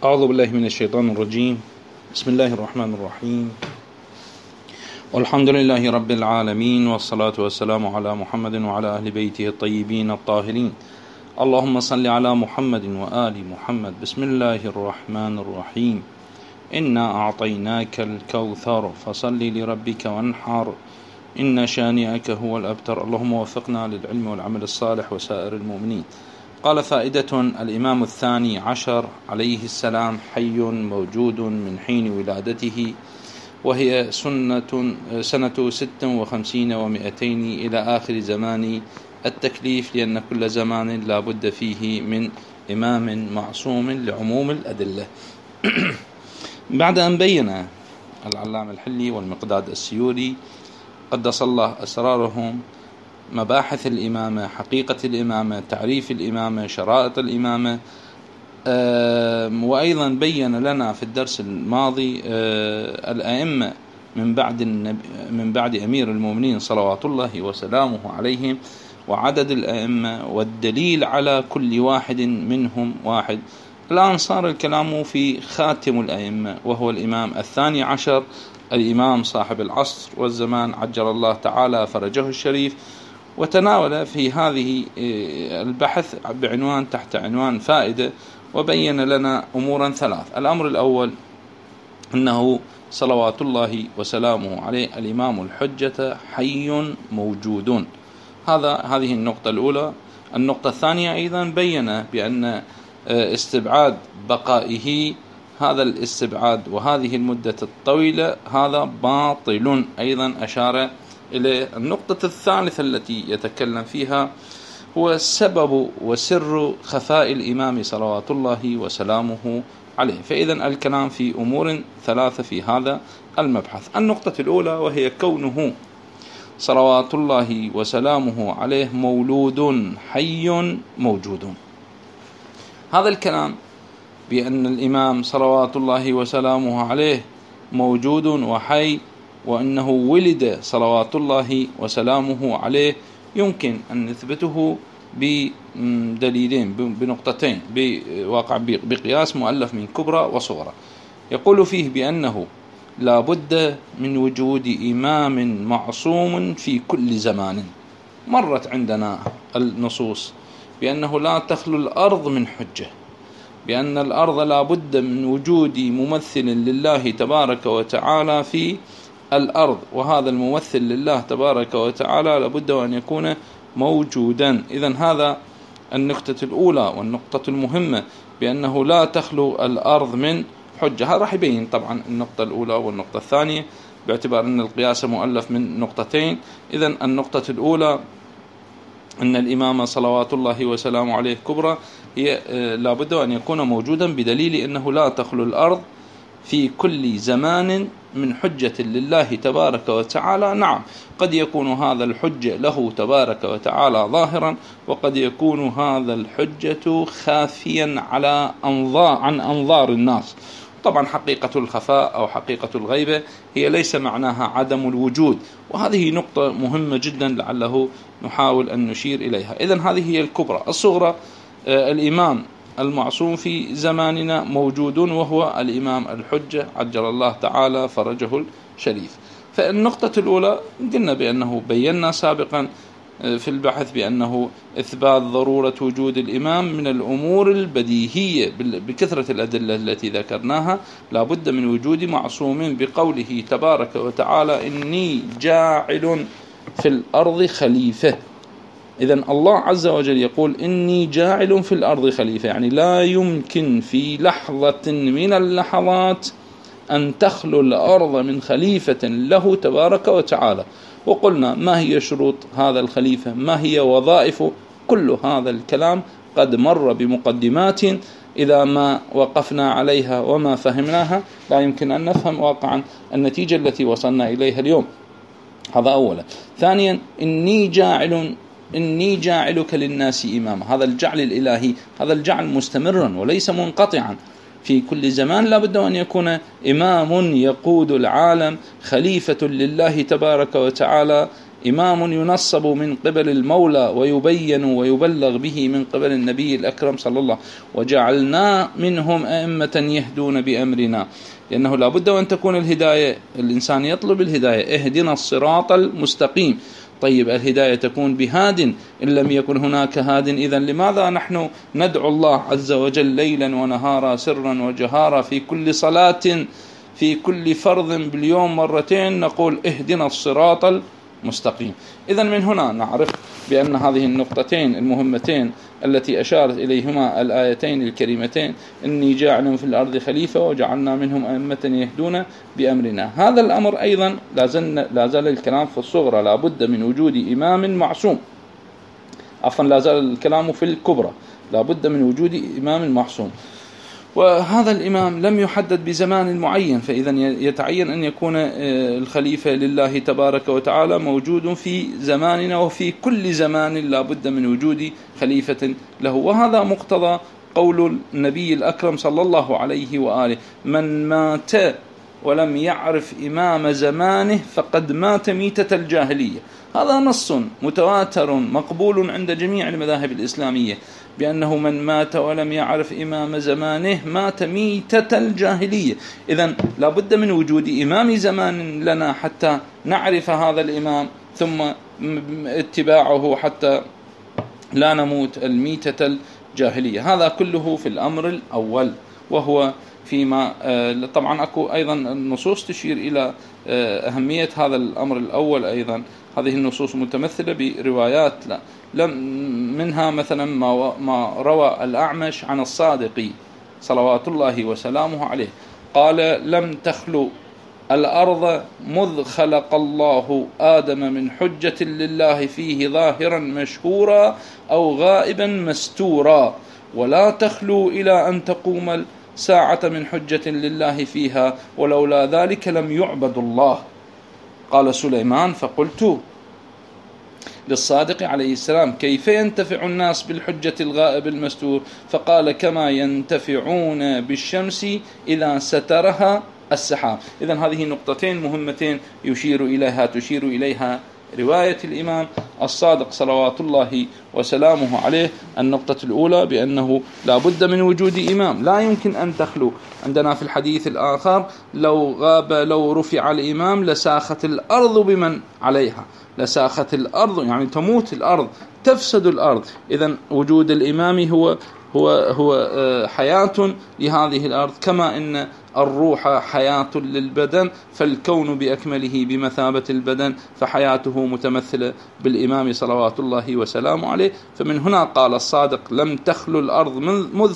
أعوذ بالله من الشيطان الرجيم. بسم الله الرحمن الرحيم، والحمد لله رب العالمين، والصلاة والسلام على محمد وعلى أهل بيته الطيبين الطاهرين. اللهم صل على محمد وآل محمد. بسم الله الرحمن الرحيم. إنا أعطيناك الكوثر فصل لربك وانحر إن شانئك هو الأبتر. اللهم وفقنا للعلم والعمل الصالح وسائر المؤمنين. قال فائدة: الإمام الثاني عشر عليه السلام حي موجود من حين ولادته، وهي سنة 56 و200 إلى آخر زمان التكليف، لأن كل زمان لا بد فيه من إمام معصوم لعموم الأدلة. بعد أن بين العلامة الحلي والمقداد السيوري قدس الله أسرارهم مباحث الإمامة، حقيقة الإمامة، تعريف الإمامة، شرائط الإمامة، وأيضا بين لنا في الدرس الماضي الأئمة من بعد أمير المؤمنين صلوات الله وسلامه عليهم، وعدد الأئمة والدليل على كل واحد منهم واحد. الآن صار الكلام في خاتم الأئمة، وهو الإمام الثاني عشر، الإمام صاحب العصر والزمان عجل الله تعالى فرجه الشريف. وتناول في هذه البحث تحت عنوان فائدة، وبين لنا أمورا ثلاث. الأمر الأول أنه صلوات الله وسلامه عليه الإمام الحجة حي موجود. هذه النقطة الأولى. النقطة الثانية أيضا بين بأن استبعاد بقائه، هذا الاستبعاد وهذه المدة الطويلة هذا باطل. أيضا أشار إلى النقطة الثالثة التي يتكلم فيها، هو سبب وسر خفاء الإمام صلوات الله وسلامه عليه. فإذا الكلام في أمور ثلاثة في هذا المبحث. النقطة الأولى وهي كونه صلوات الله وسلامه عليه مولود حي موجود. هذا الكلام بأن الإمام صلوات الله وسلامه عليه موجود وحي، وأنه ولد صلوات الله وسلامه عليه، يمكن أن نثبته بدليلين، بنقطتين، بقياس مؤلف من كبرى وصغرى. يقول فيه بأنه لا بد من وجود إمام معصوم في كل زمان. مرت عندنا النصوص بأنه لا تخلو الأرض من حجة، بأن الأرض لا بد من وجود ممثل لله تبارك وتعالى في الأرض، وهذا الممثل لله تبارك وتعالى لابد أن يكون موجودا. إذن هذا النقطة الأولى والنقطة المهمة، بأنه لا تخلو الأرض من حجة. هذا راح يبين طبعا النقطة الأولى والنقطة الثانية، باعتبار أن القياس مؤلف من نقطتين. إذن النقطة الأولى أن الإمام صلوات الله وسلامه عليه كبرى هي لابد أن يكون موجودا، بدليل أنه لا تخلو الأرض في كل زمان من حجة لله تبارك وتعالى. نعم، قد يكون هذا الحجة له تبارك وتعالى ظاهرا، وقد يكون هذا الحجة خافيا عن أنظار الناس. طبعا حقيقة الخفاء أو حقيقة الغيبة هي ليس معناها عدم الوجود، وهذه نقطة مهمة جدا لعله نحاول أن نشير إليها. إذن هذه هي الكبرى. الصغرى الإمام المعصوم في زماننا موجود، وهو الإمام الحجة عجل الله تعالى فرجه الشريف. فالنقطة الأولى قلنا بأنه بينا سابقا في البحث بأنه إثبات ضرورة وجود الإمام من الأمور البديهية بكثرة الأدلة التي ذكرناها. لا بد من وجود معصوم، بقوله تبارك وتعالى: إني جاعل في الأرض خليفة. إذن الله عز وجل يقول: إني جاعل في الأرض خليفة، يعني لا يمكن في لحظة من اللحظات أن تخلو الأرض من خليفة له تبارك وتعالى. وقلنا ما هي شروط هذا الخليفة، ما هي وظائفه، كل هذا الكلام قد مر بمقدمات إذا ما وقفنا عليها وما فهمناها لا يمكن أن نفهم واقعا النتيجة التي وصلنا إليها اليوم. هذا أولا. ثانيا، إني جاعلك للناس إماما. هذا الجعل الإلهي، هذا الجعل مستمرا وليس منقطعا. في كل زمان لا بد أن يكون إمام يقود العالم، خليفة لله تبارك وتعالى إمام ينصب من قبل المولى ويبين ويبلغ به من قبل النبي الأكرم صلى الله عليه وسلم، وجعلنا منهم أئمة يهدون بأمرنا. لأنه لا بد أن تكون الهداية، الإنسان يطلب الهداية، اهدنا الصراط المستقيم. طيب الهداية تكون بهاد، إن لم يكن هناك هاد إذن لماذا نحن ندعو الله عز وجل ليلا ونهارا سرا وجهارا في كل صلاة في كل فرض باليوم مرتين نقول اهدنا الصراط المستقيم؟ إذن من هنا نعرف بأن هذه النقطتين المهمتين التي أشارت إليهما الآيتين الكريمتين، إني جاعل في الأرض خليفة وجعلنا منهم أئمة يهدون بأمرنا. هذا الأمر أيضا لا زال الكلام في الصغرى، لا بد من وجود إمام معصوم. عفوا لا زال الكلام في الكبرى، لا بد من وجود إمام معصوم، وهذا الإمام لم يحدد بزمان معين، فإذا يتعين أن يكون الخليفة لله تبارك وتعالى موجود في زماننا، وفي كل زمان لا بد من وجود خليفة له. وهذا مقتضى قول النبي الأكرم صلى الله عليه وآله: من مات ولم يعرف إمام زمانه فقد مات ميتة الجاهلية. هذا نص متواتر مقبول عند جميع المذاهب الإسلامية بأنه من مات ولم يعرف إمام زمانه مات ميتة الجاهلية. إذن لا بد من وجود إمام زمان لنا حتى نعرف هذا الإمام، ثم اتباعه حتى لا نموت الميتة الجاهلية. هذا كله في الأمر الأول، وهو فيما طبعا أكو أيضا النصوص تشير إلى أهمية هذا الأمر الأول. أيضا هذه النصوص متمثلة بروايات منها مثلا ما روى الأعمش عن الصادق صلوات الله وسلامه عليه قال: لم تخلو الأرض مذ خلق الله آدم من حجة لله فيه ظاهرا مشهورا أو غائبا مستورا، ولا تخلو إلى أن تقوم ساعة من حجة لله فيها، ولولا ذلك لم يعبد الله. قال سليمان: فقلت للصادق عليه السلام: كيف ينتفع الناس بالحجة الغائب المستور؟ فقال: كما ينتفعون بالشمس إذا سترها السحاب. إذن هذه نقطتين مهمتين تشير إليها رواية الإمام الصادق صلوات الله وسلامه عليه. النقطة الأولى بأنه لا بد من وجود إمام، لا يمكن أن تخلو. عندنا في الحديث الآخر: لو رفع الإمام لساخت الأرض بمن عليها. لساخت الأرض يعني تموت الأرض، تفسد الأرض. إذن وجود الإمام هو حياة لهذه الأرض، كما إن الروح حياة للبدن، فالكون بأكمله بمثابة البدن، فحياته متمثلة بالإمام صلوات الله وسلامه عليه. فمن هنا قال الصادق: لم تخلو الأرض مذ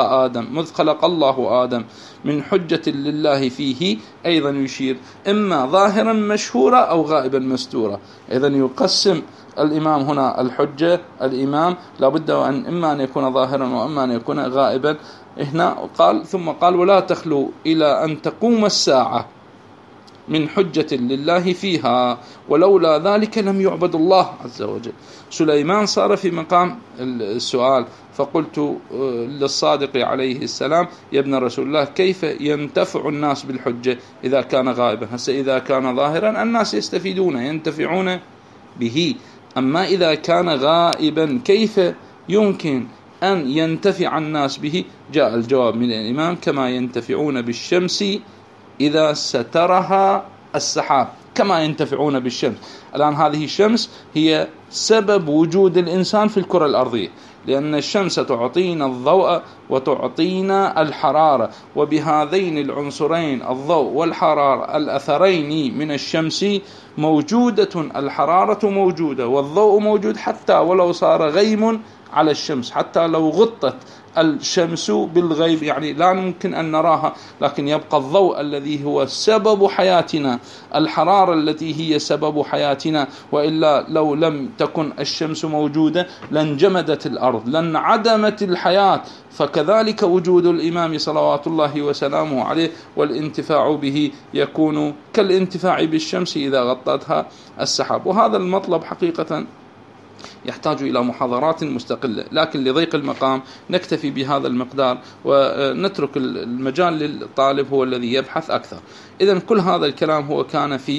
خلق الله آدم من حجة لله فيه. أيضا يشير إما ظاهرا مشهورا أو غائبا مستورا. إذن يقسم الإمام هنا الحجة، الإمام لابد إما أن يكون ظاهرا وإما أن يكون غائبا. هنا ثم قال: ولا تخلو إلى أن تقوم الساعة من حجة لله فيها، ولولا ذلك لم يعبد الله عز وجل. سليمان صار في مقام السؤال، فقلت للصادق عليه السلام: يا ابن رسول الله، كيف ينتفع الناس بالحجة إذا كان غائبا؟ هسه إذا كان ظاهرا الناس يستفيدون ينتفعون به، أما إذا كان غائبا كيف يمكن أن ينتفع الناس به؟ جاء الجواب من الإمام: كما ينتفعون بالشمس إذا سترها السحاب. كما ينتفعون بالشمس. الآن هذه الشمس هي سبب وجود الإنسان في الكرة الأرضية، لأن الشمس تعطينا الضوء وتعطينا الحرارة، وبهذين العنصرين الضوء والحرارة الأثرين من الشمس موجودة، الحرارة موجودة والضوء موجود، حتى ولو صار غيم على الشمس، حتى لو غطت الشمس بالغيب يعني لا يمكن أن نراها، لكن يبقى الضوء الذي هو سبب حياتنا، الحرارة التي هي سبب حياتنا. وإلا لو لم تكن الشمس موجودة لانجمدت الأرض، لانعدمت الحياة. فكذلك وجود الإمام صلوات الله وسلامه عليه والانتفاع به يكون كالانتفاع بالشمس إذا غطتها السحاب. وهذا المطلب حقيقة يحتاج إلى محاضرات مستقلة، لكن لضيق المقام نكتفي بهذا المقدار ونترك المجال للطالب هو الذي يبحث أكثر. إذن كل هذا الكلام هو كان في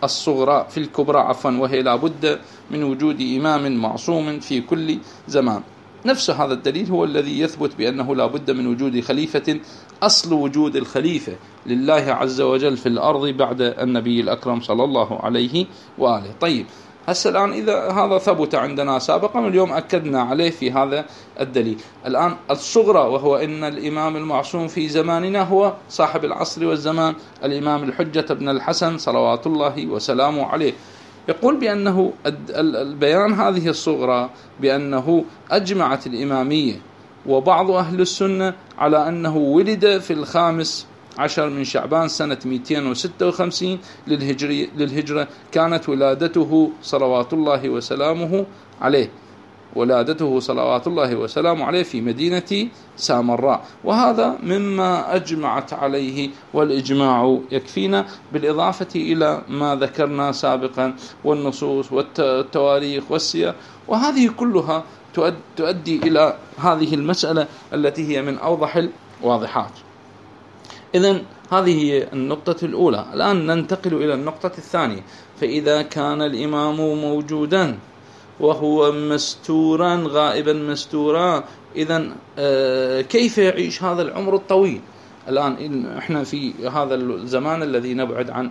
الصغرى في الكبرى عفوا، وهي لا بد من وجود إمام معصوم في كل زمان. نفس هذا الدليل هو الذي يثبت بأنه لا بد من وجود خليفة، أصل وجود الخليفة لله عز وجل في الأرض بعد النبي الأكرم صلى الله عليه وآله. طيب هسه الآن إذا هذا ثبت عندنا سابقا واليوم أكدنا عليه في هذا الدليل، الآن الصغرى وهو أن الإمام المعصوم في زماننا هو صاحب العصر والزمان الإمام الحجة بن الحسن صلوات الله وسلامه عليه، يقول بأنه البيان هذه الصغرى بأنه أجمعت الإمامية وبعض أهل السنة على أنه ولد في 15 من شعبان سنة 256 للهجرة، كانت ولادته صلوات الله وسلامه عليه، ولادته صلوات الله وسلامه عليه في مدينة سامراء، وهذا مما أجمعت عليه والإجماع يكفينا، بالإضافة إلى ما ذكرنا سابقا والنصوص والتواريخ والسير، وهذه كلها تؤدي إلى هذه المسألة التي هي من أوضح الواضحات. إذن هذه هي النقطة الأولى. الآن ننتقل إلى النقطة الثانية، فإذا كان الإمام موجودا وهو مستورا غائبا مستورا، إذن كيف يعيش هذا العمر الطويل؟ الآن إحنا في هذا الزمان الذي نبعد عن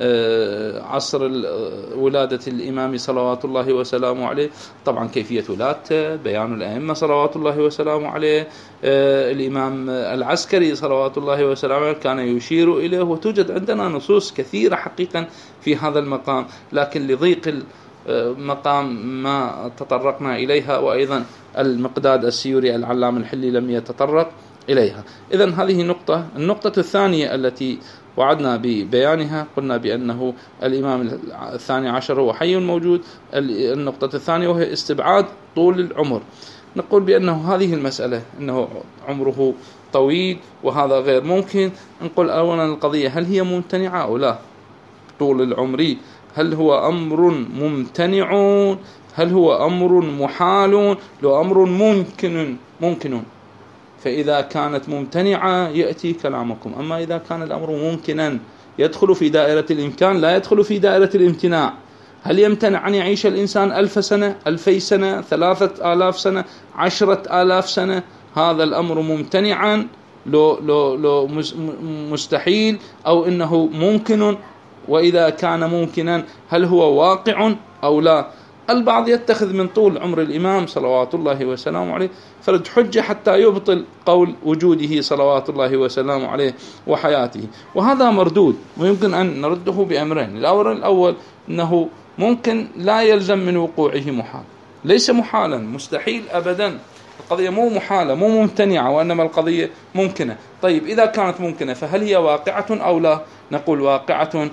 عصر ولادة الإمام صلوات الله وسلامه عليه، طبعا كيفية ولادته بيان الأئمة صلوات الله وسلامه عليه، الإمام العسكري صلوات الله وسلامه عليه كان يشير إليه، وتوجد عندنا نصوص كثيرة حقيقا في هذا المقام، لكن لضيق مقام ما تطرقنا إليها، وأيضا المقداد السيوري العلام الحلي لم يتطرق إليها. إذن هذه نقطة. النقطة الثانية التي وعدنا ببيانها قلنا بأنه الإمام الثاني عشر هو حي موجود. النقطة الثانية وهي استبعاد طول العمر، نقول بأنه هذه المسألة أنه عمره طويل وهذا غير ممكن. نقول أولا القضية هل هي ممتنعة أو لا؟ طول العمر هل هو أمر ممتنع؟ هل هو أمر محال؟ لو أمر ممكن فإذا كانت ممتنعة يأتي كلامكم، أما إذا كان الأمر ممكنا يدخل في دائرة الإمكان لا يدخل في دائرة الامتناع. هل يمتنع أن يعيش الإنسان 1000 سنة 2000 سنة 3000 سنة 10,000 سنة؟ هذا الأمر ممتنعا لو مستحيل أو إنه ممكن؟ وإذا كان ممكنا هل هو واقع أو لا؟ البعض يتخذ من طول عمر الإمام صلوات الله وسلامه عليه فرد حجة حتى يبطل قول وجوده صلوات الله وسلامه عليه وحياته، وهذا مردود، ويمكن أن نرده بأمرين. الأمر الأول أنه ممكن لا يلزم من وقوعه محال، ليس محالا مستحيل أبدا، القضية مو محالة مو ممتنعة، وإنما القضية ممكنة. طيب إذا كانت ممكنة فهل هي واقعة أو لا؟ نقول واقعة،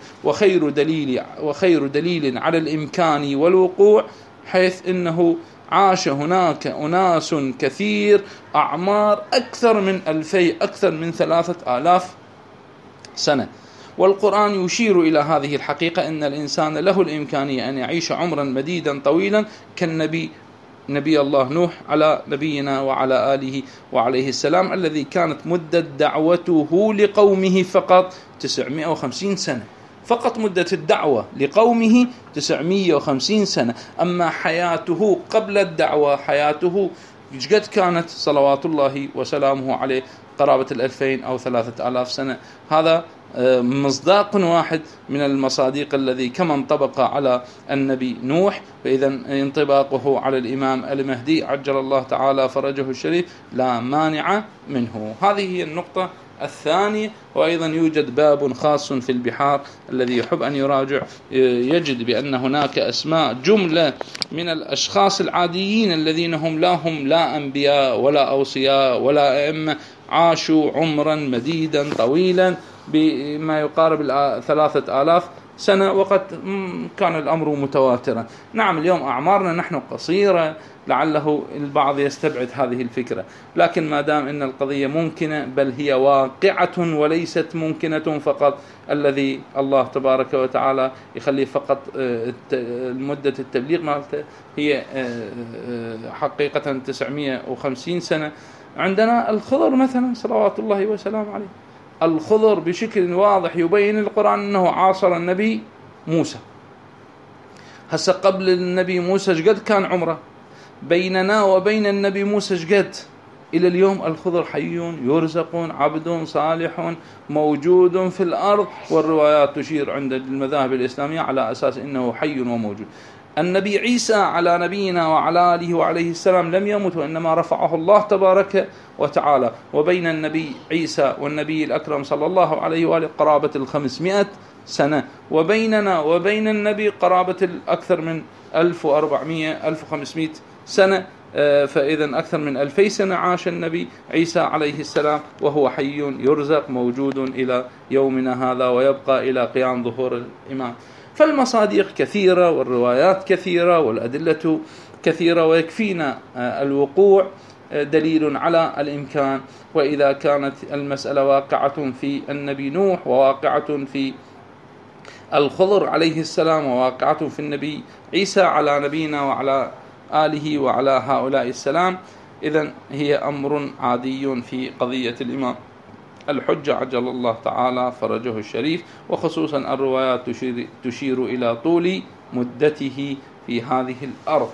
وخير دليل على الإمكان والوقوع حيث إنه عاش هناك أناس كثير أعمار أكثر من 2000 أكثر من 3000 سنة، والقرآن يشير إلى هذه الحقيقة أن الإنسان له الإمكانية أن يعيش عمرا مديدا طويلا نبي الله نوح على نبينا وعلى آله وعليه السلام، الذي كانت مدة دعوته لقومه فقط 950 سنة، فقط مدة الدعوة لقومه 950 سنة. أما حياته قبل الدعوة حياته قد كانت صلوات الله وسلامه عليه قرابة 2000 أو 3000 سنة. هذا مصداق واحد من المصادق الذي كما انطبق على النبي نوح، فإذا انطباقه على الإمام المهدي عجل الله تعالى فرجه الشريف لا مانع منه. هذه هي النقطة الثانية. وأيضا يوجد باب خاص في البحار الذي يحب أن يراجع يجد بأن هناك أسماء جملة من الأشخاص العاديين الذين هم لا أنبياء ولا أوصياء ولا أئمة، عاشوا عمرا مديدا طويلا بما يقارب 3000 سنة، وقد كان الأمر متواترا. نعم اليوم أعمارنا نحن قصيرة، لعله البعض يستبعد هذه الفكرة، لكن ما دام أن القضية ممكنة بل هي واقعة وليست ممكنة فقط، الذي الله تبارك وتعالى يخلي فقط مدة التبليغ مالته هي حقيقة 950 سنة. عندنا الخضر مثلا صلوات الله وسلامه عليه، الخضر بشكل واضح يبين القرآن أنه عاصر النبي موسى هسه قبل النبي موسى شقد كان عمره، بيننا وبين النبي موسى شقد. إلى اليوم الخضر حي يرزق عبد صالح موجود في الأرض، والروايات تشير عند المذاهب الإسلامية على أساس إنه حي وموجود. النبي عيسى على نبينا وعلى آله وعليه السلام لم يمت، وإنما رفعه الله تبارك وتعالى. وبين النبي عيسى والنبي الأكرم صلى الله عليه وآله قرابة 500 سنة، وبيننا وبين النبي قرابة أكثر من 1400-1500 سنة. فإذا أكثر من 2000 سنة عاش النبي عيسى عليه السلام وهو حي يرزق موجود إلى يومنا هذا، ويبقى إلى قيام ظهور الإمام. فالمصادق كثيرة والروايات كثيرة والأدلة كثيرة، ويكفينا الوقوع دليل على الإمكان. وإذا كانت المسألة واقعة في النبي نوح، وواقعة في الخضر عليه السلام، وواقعة في النبي عيسى على نبينا وعلى آله وعلى هؤلاء السلام، إذن هي أمر عادي في قضية الإمام الحجة عجل الله تعالى فرجه الشريف، وخصوصا الروايات تشير إلى طول مدته في هذه الأرض.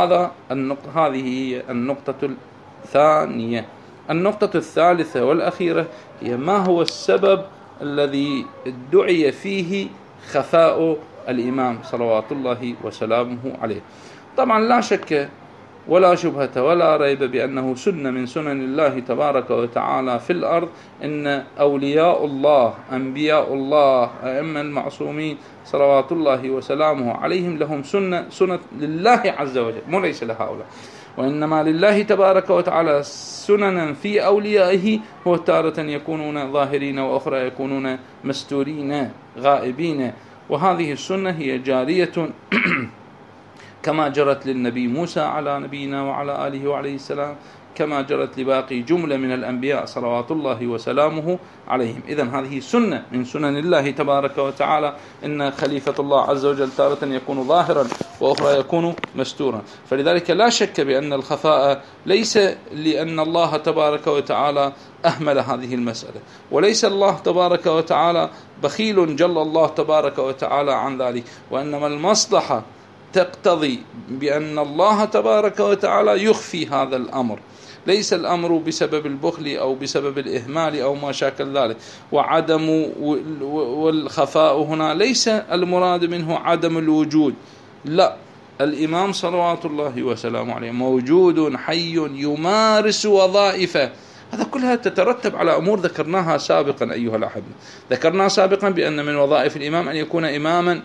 هذه هي النقطة الثانية. النقطة الثالثة والأخيرة هي ما هو السبب الذي ادعي فيه خفاء الإمام صلوات الله وسلامه عليه. طبعا لا شك ولا شبهة ولا ريب بأنه سنة من سنن الله تبارك وتعالى في الأرض، إن أولياء الله أنبياء الله أئمة المعصومين صلوات الله وسلامه عليهم لهم سنة لله عز وجل، مو ليس لهؤلاء، وإنما لله تبارك وتعالى سننا في أوليائه، هو تارة يكونون ظاهرين وأخرى يكونون مستورين غائبين. وهذه السنة هي جارية كما جرت للنبي موسى على نبينا وعلى آله وعليه السلام، كما جرت لباقي جملة من الأنبياء صلوات الله وسلامه عليهم. إذن هذه سنة من سنن الله تبارك وتعالى، إن خليفة الله عز وجل تارة يكون ظاهرا وأخرى يكون مستورا. فلذلك لا شك بأن الخفاء ليس لأن الله تبارك وتعالى أهمل هذه المسألة، وليس الله تبارك وتعالى بخيل جل الله تبارك وتعالى عن ذلك، وإنما المصلحة تقتضي بأن الله تبارك وتعالى يخفي هذا الأمر. ليس الأمر بسبب البخل أو بسبب الإهمال أو ما شاكل ذلك. وعدم والخفاء هنا ليس المراد منه عدم الوجود، لا، الإمام صلوات الله وسلامه عليه موجود حي يمارس وظائفه. هذا كلها تترتب على أمور ذكرناها سابقا أيها الأحبة. ذكرنا سابقا بأن من وظائف الإمام أن يكون إماما،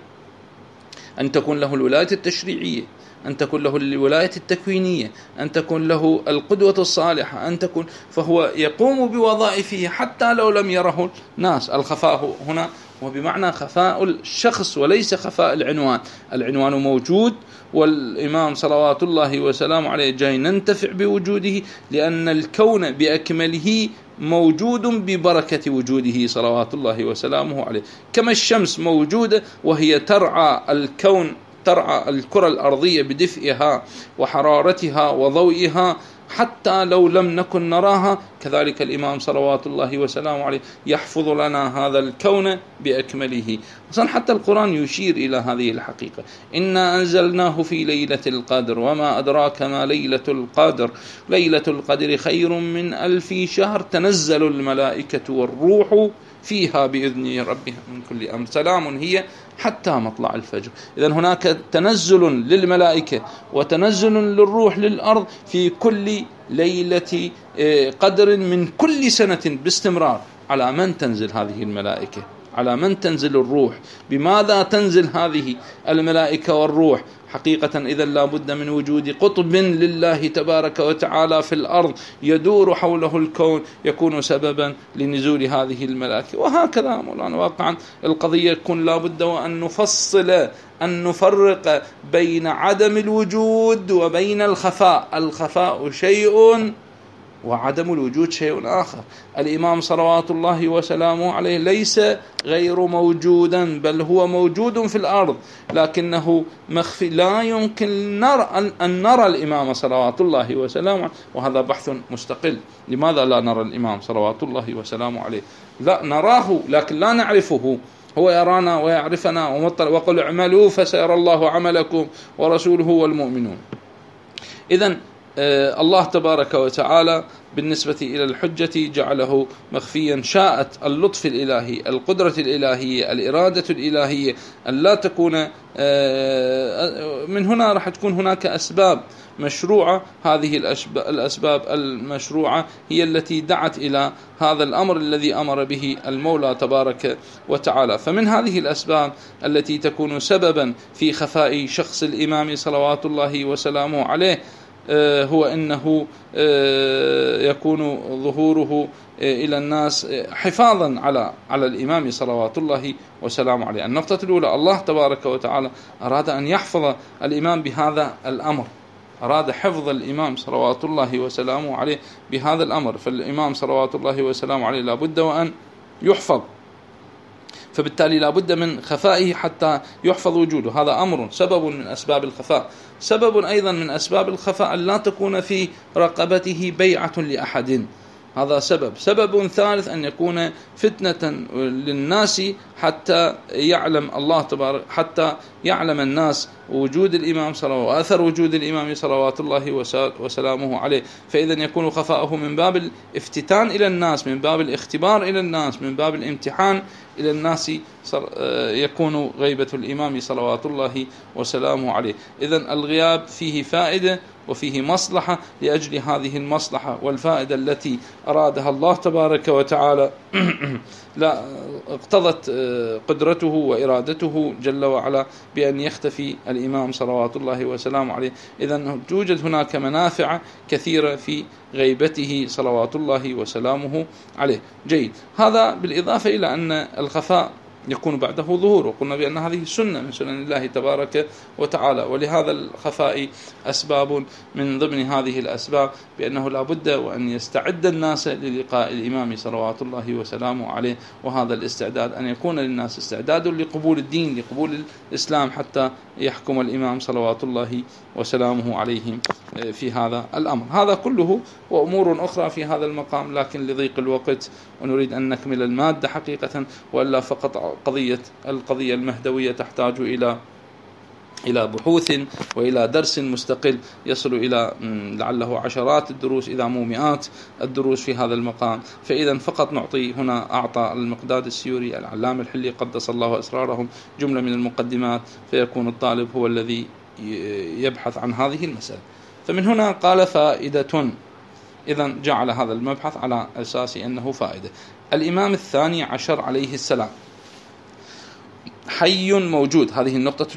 أن تكون له الولاية التشريعية، أن تكون له الولاية التكوينية، أن تكون له القدوة الصالحة، أن تكون، فهو يقوم بوظائفه حتى لو لم يره الناس. الخفاء هنا هو بمعنى خفاء الشخص وليس خفاء العنوان. العنوان موجود، والإمام صلوات الله وسلامه عليه جاي ننتفع بوجوده، لأن الكون بأكمله موجود ببركة وجوده صلوات الله وسلامه عليه. كما الشمس موجودة وهي ترعى الكون، ترعى الكرة الأرضية بدفئها وحرارتها وضوئها حتى لو لم نكن نراها، كذلك الإمام صلوات الله وسلامه عليه يحفظ لنا هذا الكون بأكمله. أصلا حتى القرآن يشير إلى هذه الحقيقة: إنا أنزلناه في ليلة القدر وما أدراك ما ليلة القدر، ليلة القدر خير من 1000 شهر، تنزل الملائكة والروح فيها بإذن ربها من كل أمر، سلام هي حتى مطلع الفجر. إذن هناك تنزل للملائكة وتنزل للروح للأرض في كل ليلة قدر من كل سنة باستمرار. على من تنزل هذه الملائكة؟ على من تنزل الروح؟ بماذا تنزل هذه الملائكة والروح؟ حقيقة إذا لا بد من وجود قطب لله تبارك وتعالى في الأرض يدور حوله الكون، يكون سببا لنزول هذه الملائكة. وهكذا مولانا واقعا القضية يكون لا بد وأن نفصل، أن نفرق بين عدم الوجود وبين الخفاء. الخفاء شيء وعدم الوجود شيء آخر. الإمام صلوات الله وسلامه عليه ليس غير موجودا، بل هو موجود في الأرض، لكنه مخفي، لا يمكن أن نرى الإمام صلوات الله وسلامه، وهذا بحث مستقل. لماذا لا نرى الإمام صلوات الله وسلامه عليه؟ لا نراه لكن لا نعرفه، هو يرانا ويعرفنا، وقل اعملوا فسيرى الله عملكم ورسوله والمؤمنون. إذن الله تبارك وتعالى بالنسبة إلى الحجة جعله مخفيا. شاءت اللطف الإلهي، القدرة الإلهية، الإرادة الإلهية أن لا تكون، من هنا راح تكون هناك أسباب مشروعة. هذه الأسباب المشروعة هي التي دعت إلى هذا الأمر الذي أمر به المولى تبارك وتعالى. فمن هذه الأسباب التي تكون سببا في خفاء شخص الإمام صلوات الله وسلامه عليه هو أنه يكون ظهوره إلى الناس حفاظا على الإمام صلوات الله وسلامه عليه. النقطة الأولى، الله تبارك وتعالى أراد أن يحفظ الإمام بهذا الأمر، أراد حفظ الإمام صلوات الله وسلامه عليه بهذا الأمر. فالإمام صلوات الله وسلامه عليه لابد وأن يحفظ، فبالتالي لابد من خفائه حتى يحفظ وجوده. هذا أمر سبب من أسباب الخفاء. سبب أيضا من أسباب الخفاء أن لا تكون في رقبته بيعة لأحد، هذا سبب. سبب ثالث أن يكون فتنة للناس حتى يعلم الله تبارك، حتى يعلم الناس وجود الإمام صلى الله عليه وسلم وأثر وجود الإمام صلوات الله وسلامه عليه. فإذا يكون خفاؤه من باب الافتتان إلى الناس، من باب الاختبار إلى الناس، من باب الامتحان إلى الناس، يكون غيبة الإمام صلوات الله وسلامه عليه. إذن الغياب فيه فائدة وفيه مصلحة. لأجل هذه المصلحة والفائدة التي أرادها الله تبارك وتعالى لا اقتضت قدرته وإرادته جل وعلا بأن يختفي الإمام صلوات الله وسلامه عليه. إذن توجد هناك منافع كثيرة في غيبته صلوات الله وسلامه عليه. جيد. هذا بالإضافة إلى أن الخفاء يكون بعده ظهور، وقلنا بأن هذه سنة من سنن الله تبارك وتعالى. ولهذا الخفاء أسباب من ضمن هذه الأسباب بأنه لا بد وأن يستعد الناس للقاء الإمام صلوات الله وسلامه عليه. وهذا الاستعداد أن يكون للناس استعداد لقبول الدين، لقبول الإسلام، حتى يحكم الإمام صلوات الله وسلامه عليه في هذا الأمر. هذا كله وأمور أخرى في هذا المقام، لكن لضيق الوقت ونريد أن نكمل المادة حقيقة، وإلا فقط القضية المهدوية تحتاج إلى بحوث وإلى درس مستقل يصل إلى لعله عشرات الدروس إذا مو مئات الدروس في هذا المقام. فإذا فقط نعطي هنا، أعطى المقداد السيوري العلامة الحلي قدس الله أسرارهم جملة من المقدمات، فيكون الطالب هو الذي يبحث عن هذه المسألة. فمن هنا قال فائدة، إذا جعل هذا المبحث على أساس أنه فائدة. الإمام الثاني عشر عليه السلام حي موجود. هذه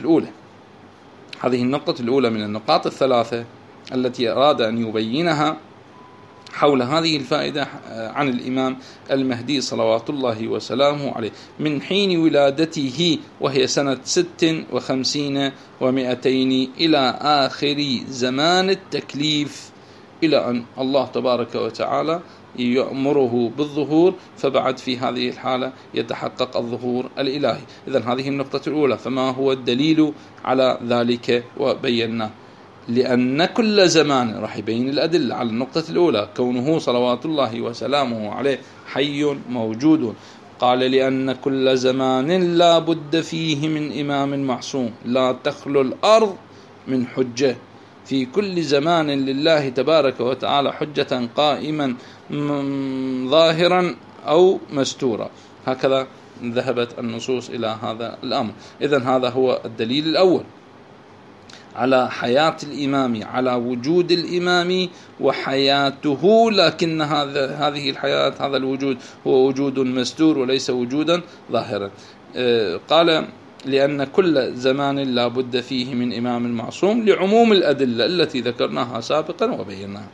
النقطة الأولى من النقاط الثلاثة التي أراد أن يبينها حول هذه الفائدة عن الإمام المهدي صلوات الله وسلامه عليه من حين ولادته، وهي سنة 56 و200 إلى آخر زمان التكليف، إلى أن الله تبارك وتعالى يأمره بالظهور، فبعد في هذه الحالة يتحقق الظهور الإلهي. إذن هذه النقطة الأولى. فما هو الدليل على ذلك؟ وبينا لأن كل زمان، راح يبين الأدلة على النقطة الأولى، كونه صلوات الله وسلامه عليه حي موجود. قال لأن كل زمان لا بد فيه من إمام معصوم، لا تخلو الأرض من حجة. في كل زمان لله تبارك وتعالى حجة قائما ظاهرا أو مستورا، هكذا ذهبت النصوص إلى هذا الأمر. إذن هذا هو الدليل الأول على حياة الإمام، على وجود الإمام وحياته، لكن هذه الحياة، هذا الوجود هو وجود مستور وليس وجودا ظاهرا. قال لأن كل زمان لا بد فيه من إمام معصوم، لعموم الأدلة التي ذكرناها سابقا وبيناها.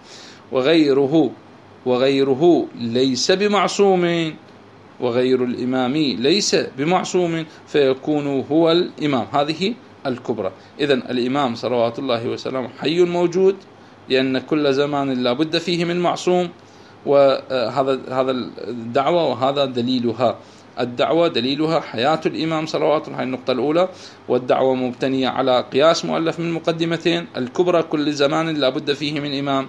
وغيره ليس بمعصوم، وغير الإمام ليس بمعصوم، فيكون هو الإمام. هذه الكبرى. إذن الإمام صلوات الله وسلامه حي موجود، لأن كل زمان لا بد فيه من معصوم، وهذا الدعوة وهذا دليلها. الدعوة دليلها حياة الإمام صلوات الله، هذه النقطة الأولى. والدعوة مبتنية على قياس مؤلف من مقدمتين: الكبرى كل زمان لا بد فيه من إمام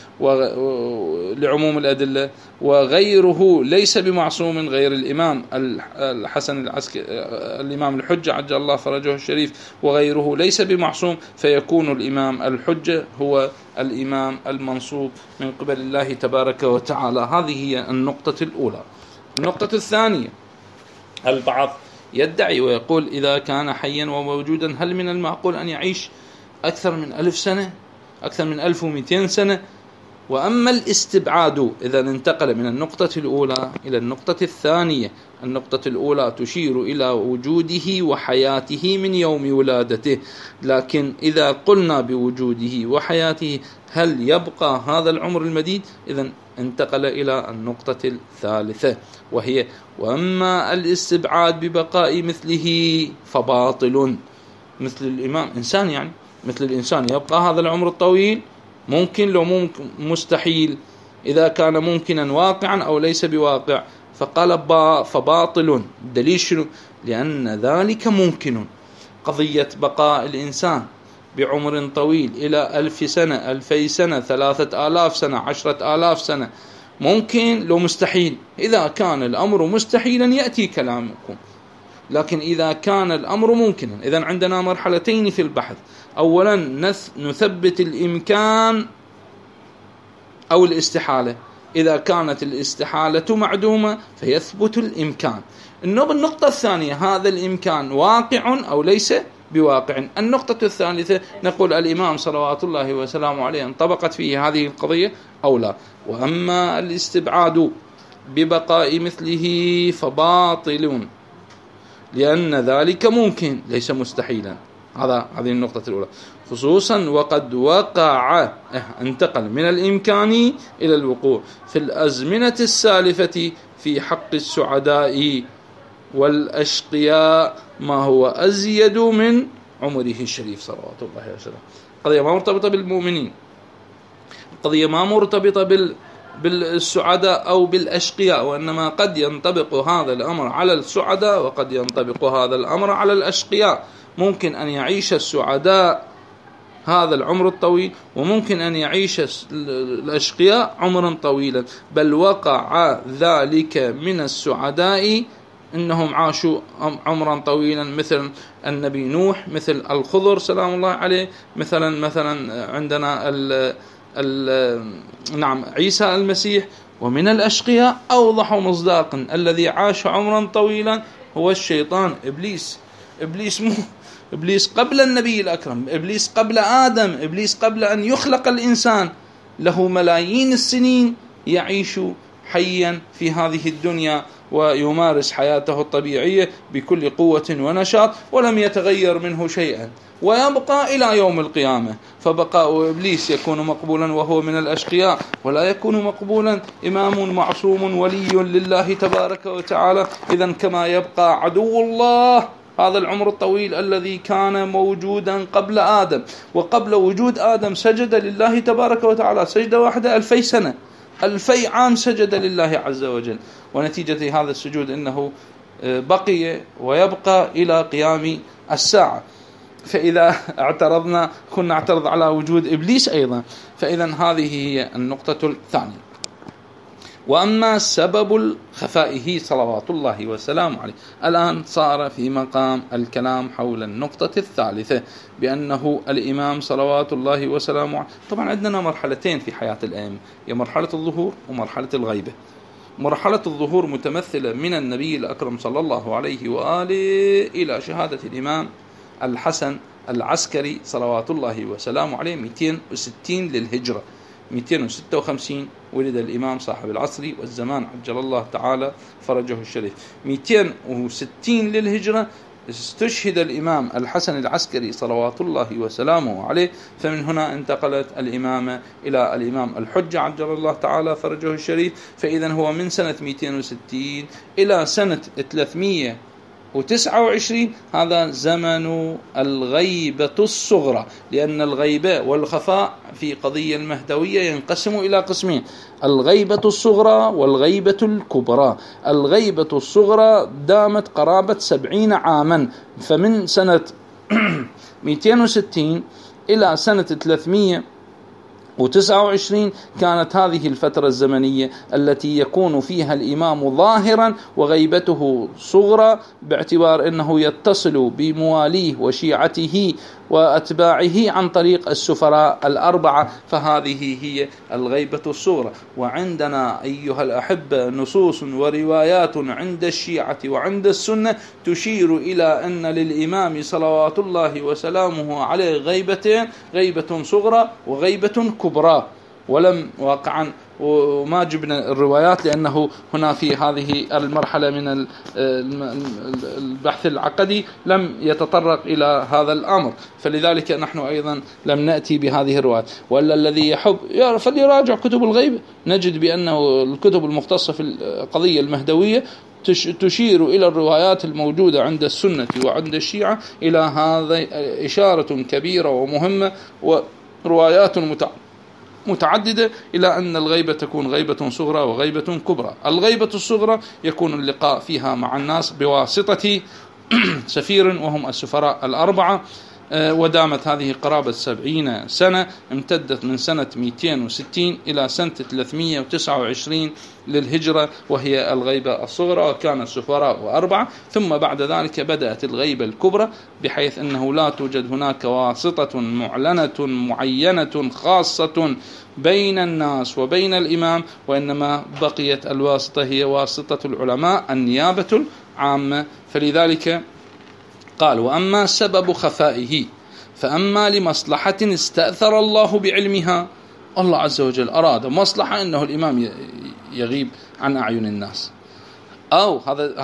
لعموم الأدلة، وغيره ليس بمعصوم غير الإمام الحسن العسكري الإمام الحجة عجل الله فرجه الشريف، وغيره ليس بمعصوم، فيكون الإمام الحجة هو الإمام المنصوب من قبل الله تبارك وتعالى. هذه هي النقطة الأولى. النقطة الثانية: البعض يدعي ويقول إذا كان حيا وموجودا هل من المعقول أن يعيش أكثر من 1000 سنة، أكثر من 1200 سنة؟ وأما الاستبعاد إذا انتقل من النقطة الأولى إلى النقطة الثانية. النقطة الأولى تشير إلى وجوده وحياته من يوم ولادته، لكن إذا قلنا بوجوده وحياته هل يبقى هذا العمر المديد؟ إذا انتقل إلى النقطة الثالثة، وهي: وأما الاستبعاد ببقاء مثله فباطل. مثل الإمام إنسان، يعني مثل الإنسان يبقى هذا العمر الطويل؟ ممكن لو ممكن، مستحيل. إذا كان ممكنا واقعا أو ليس بواقع. فقال فباطل. دليل شنو؟ لأن ذلك ممكن. قضية بقاء الإنسان بعمر طويل إلى 1000 سنة، 2000 سنة، 3000 سنة، 10,000 سنة ممكن لو مستحيل. إذا كان الأمر مستحيلا يأتي كلامكم، لكن إذا كان الأمر ممكنا، إذن عندنا مرحلتين في البحث: أولا نثبت الإمكان أو الاستحالة. إذا كانت الاستحالة معدومة فيثبت الإمكان. النقطة الثانية: هذا الإمكان واقع أو ليس بواقع. النقطة الثالثة: نقول الإمام صلوات الله وسلامه عليه انطبقت فيه هذه القضية أو لا. وأما الاستبعاد ببقاء مثله فباطل، لأن ذلك ممكن ليس مستحيلا. هذه النقطة الأولى. خصوصا وقد وقع، انتقل من الإمكان إلى الوقوع في الأزمنة السالفة في حق السعداء والأشقياء ما هو أزيد من عمره الشريف صلوات الله وسلامه. قضية ما مرتبطة بالمؤمنين، قضية ما مرتبطة بالسعداء أو بالأشقياء، وإنما قد ينطبق هذا الأمر على السعداء وقد ينطبق هذا الأمر على الأشقياء. ممكن أن يعيش السعداء هذا العمر الطويل، وممكن أن يعيش الأشقياء عمرا طويلا. بل وقع ذلك من السعداء إنهم عاشوا عمرا طويلا، مثل النبي نوح، مثل الخضر سلام الله عليه، مثلا عندنا نعم عيسى المسيح. ومن الأشقياء أوضح مصداقا الذي عاش عمرا طويلا هو الشيطان، إبليس قبل النبي الأكرم، إبليس قبل آدم، إبليس قبل أن يخلق الإنسان، له ملايين السنين يعيش حيا في هذه الدنيا ويمارس حياته الطبيعية بكل قوة ونشاط، ولم يتغير منه شيئا، ويبقى إلى يوم القيامة. فبقاء إبليس يكون مقبولا وهو من الأشقياء، ولا يكون مقبولا إمام معصوم ولي لله تبارك وتعالى. إذن كما يبقى عدو الله هذا العمر الطويل الذي كان موجودا قبل آدم، وقبل وجود آدم سجد لله تبارك وتعالى سجدة واحدة 2000 سنة، 2000 عام سجد لله عز وجل، ونتيجة هذا السجود إنه بقي ويبقى إلى قيام الساعة. فإذا اعترضنا كنا نعترض على وجود إبليس أيضا. فإذا هذه هي النقطة الثانية. وأما سبب خفائه صلوات الله وسلامه عليه، الآن صار في مقام الكلام حول النقطة الثالثة، بأنه الإمام صلوات الله وسلامه عليه. طبعا عندنا مرحلتين في حياة الأئمة، هي مرحلة الظهور ومرحلة الغيبة. مرحلة الظهور متمثلة من النبي الأكرم صلى الله عليه وآله إلى شهادة الإمام الحسن العسكري صلوات الله وسلامه عليه 260 للهجرة، 256 ولد الإمام صاحب العصر والزمان عجل الله تعالى فرجه الشريف. 260 للهجرة استشهد الإمام الحسن العسكري صلوات الله وسلامه عليه. فمن هنا انتقلت الإمامة إلى الإمام الحجة عجل الله تعالى فرجه الشريف. فإذا هو من سنة 260 إلى سنة 300 هذا زمن الغيبة الصغرى، لأن الغيبة والخفاء في قضية المهدوية ينقسم إلى قسمين: الغيبة الصغرى والغيبة الكبرى. الغيبة الصغرى دامت قرابة 70 عاما، فمن سنة 260 إلى سنة 329 كانت هذه الفترة الزمنية التي يكون فيها الإمام ظاهرا وغيبته صغرى، باعتبار أنه يتصل بمواليه وشيعته وأتباعه عن طريق السفراء الأربعة، فهذه هي الغيبة الصغرى. وعندنا أيها الأحبة نصوص وروايات عند الشيعة وعند السنة تشير إلى أن للإمام صلوات الله وسلامه عليه غيبتين: غيبة صغرى وغيبة كبرى. ولم واقعا وما جبنا الروايات لأنه هنا في هذه المرحلة من البحث العقدي لم يتطرق إلى هذا الأمر، فلذلك نحن أيضا لم نأتي بهذه الروايات. ولا الذي يحب فليراجع كتب الغيب، نجد بأنه الكتب المختصة في القضية المهدوية تشير إلى الروايات الموجودة عند السنة وعند الشيعة إلى هذا إشارة كبيرة ومهمة، وروايات متعددة إلى أن الغيبة تكون غيبة صغرى وغيبة كبرى. الغيبة الصغرى يكون اللقاء فيها مع الناس بواسطة سفير وهم السفراء الأربعة، ودامت هذه قرابة 70 سنة، امتدت من سنة 260 إلى سنة 329 للهجرة، وهي الغيبة الصغرى، وكان السفراء 4. ثم بعد ذلك بدأت الغيبة الكبرى، بحيث أنه لا توجد هناك واسطة معلنة معينة خاصة بين الناس وبين الإمام، وإنما بقيت الواسطة هي واسطة العلماء، النيابة العامة. فلذلك قال: وأما سبب خفائه فأما لمصلحة استأثر الله بعلمها. الله عز وجل أراد مصلحة أنه الإمام يغيب عن أعين الناس، أو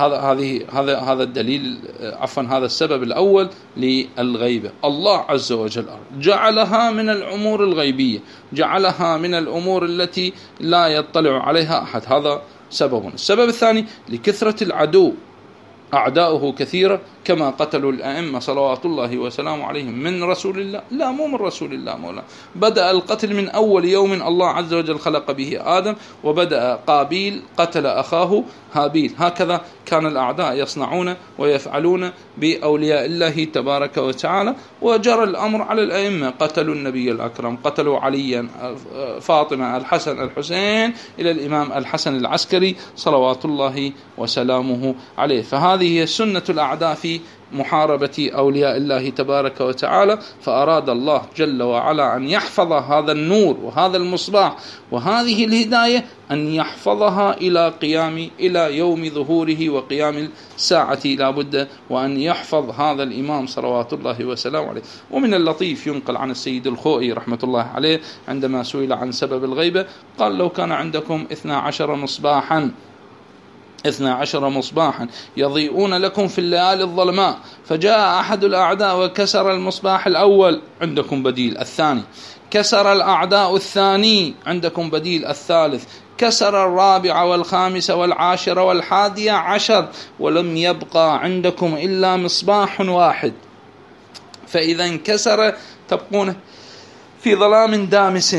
هذا الدليل، عفوا هذا السبب الأول للغيبة. الله عز وجل جعلها من الأمور الغيبية، جعلها من الأمور التي لا يطلع عليها أحد، هذا سبب. السبب الثاني: لكثرة العدو، أعداؤه كثيرة، كما قتلوا الأئمة صلوات الله وسلامه عليهم من رسول الله، لا مو من رسول الله مولا، بدأ القتل من أول يوم الله عز وجل خلق به آدم، وبدأ قابيل قتل أخاه هابيل. هكذا كان الأعداء يصنعون ويفعلون بأولياء الله تبارك وتعالى، وجرى الأمر على الأئمة، قتلوا النبي الأكرم، قتلوا عليا، فاطمة، الحسن، الحسين، إلى الإمام الحسن العسكري صلوات الله وسلامه عليه. فهذه هي سنة الأعداء في محاربة أولياء الله تبارك وتعالى. فأراد الله جل وعلا أن يحفظ هذا النور وهذا المصباح وهذه الهداية، أن يحفظها إلى يوم ظهوره وقيام الساعة، لا بد وأن يحفظ هذا الإمام صلوات الله وسلامه عليه. ومن اللطيف ينقل عن السيد الخوئي رحمة الله عليه عندما سئل عن سبب الغيبة قال: لو كان عندكم 12 مصباحا يضيئون لكم في الليالي الظلماء، فجاء أحد الأعداء وكسر المصباح الأول، عندكم بديل الثاني، كسر الأعداء الثاني، عندكم بديل الثالث، كسر الرابع والخامس والعاشر والحادي عشر، ولم يبقى عندكم إلا مصباح واحد، فإذا انكسر تبقون في ظلام دامس.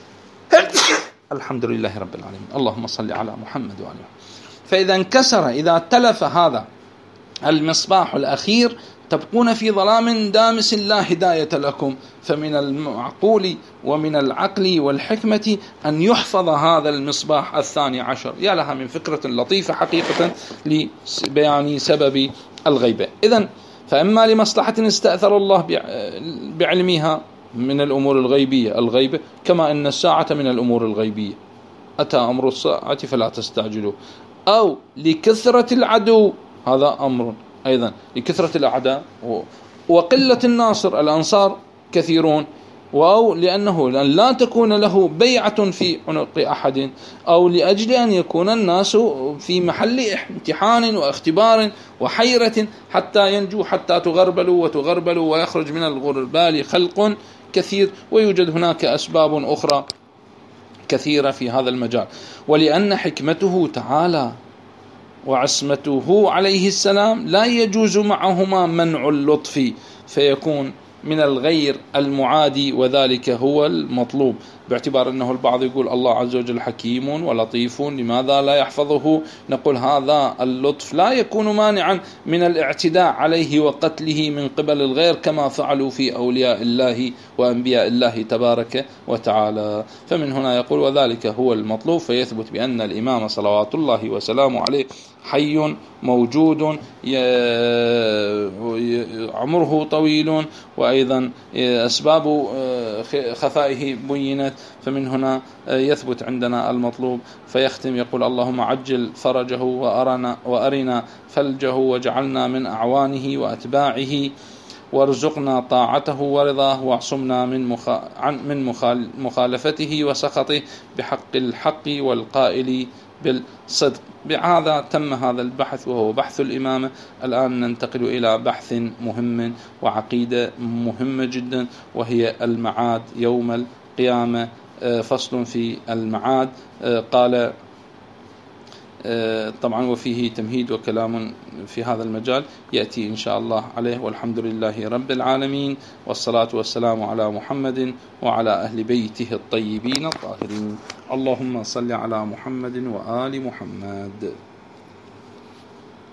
الحمد لله رب العالمين، اللهم صل على محمد وعلى آله. فإذا انكسر، إذا تلف هذا المصباح الأخير، تبقون في ظلام دامس لا هداية لكم. فمن المعقول ومن العقل والحكمة أن يحفظ هذا المصباح الثاني عشر. يا لها من فكرة لطيفة حقيقة لبيان سبب الغيبة. إذن فإما لمصلحة استأثر الله بعلمها من الأمور الغيبية، الغيبة، كما أن الساعة من الأمور الغيبية، أتى أمر الساعة فلا تستعجلوا، أو لكثرة العدو، هذا أمر أيضا، لكثرة الأعداء وقلة الناصر، الأنصار كثيرون، أو لأنه لا تكون له بيعة في عنق أحد، أو لأجل أن يكون الناس في محل امتحان واختبار وحيرة حتى ينجو، حتى تغربلوا ويخرج من الغربال خلق كثير. ويوجد هناك أسباب أخرى كثيرة في هذا المجال. ولأن حكمته تعالى وعصمته عليه السلام لا يجوز معهما منع اللطف، فيكون من الغير المعادي، وذلك هو المطلوب، باعتبار أنه البعض يقول الله عز وجل حكيم ولطيف لماذا لا يحفظه؟ نقول هذا اللطف لا يكون مانعا من الاعتداء عليه وقتله من قبل الغير، كما فعلوا في أولياء الله وأنبياء الله تبارك وتعالى. فمن هنا يقول وذلك هو المطلوب، فيثبت بأن الإمام صلوات الله وسلامه عليه حي موجود عمره طويل، وأيضا أسباب خفائه بينت، فمن هنا يثبت عندنا المطلوب. فيختم يقول اللهم عجل فرجه وأرنا فلجه واجعلنا من أعوانه وأتباعه، وارزقنا طاعته ورضاه، واعصمنا من مخالفته وسخطه بحق الحق والقائل بالصدق. بهذا تم هذا البحث وهو بحث الإمامة. الآن ننتقل إلى بحث مهم وعقيدة مهمة جدا، وهي المعاد يوم القيامة. فصل في المعاد. قال طبعا وفيه تمهيد وكلام في هذا المجال يأتي إن شاء الله عليه. والحمد لله رب العالمين، والصلاة والسلام على محمد وعلى أهل بيته الطيبين الطاهرين. اللهم صل على محمد وآل محمد.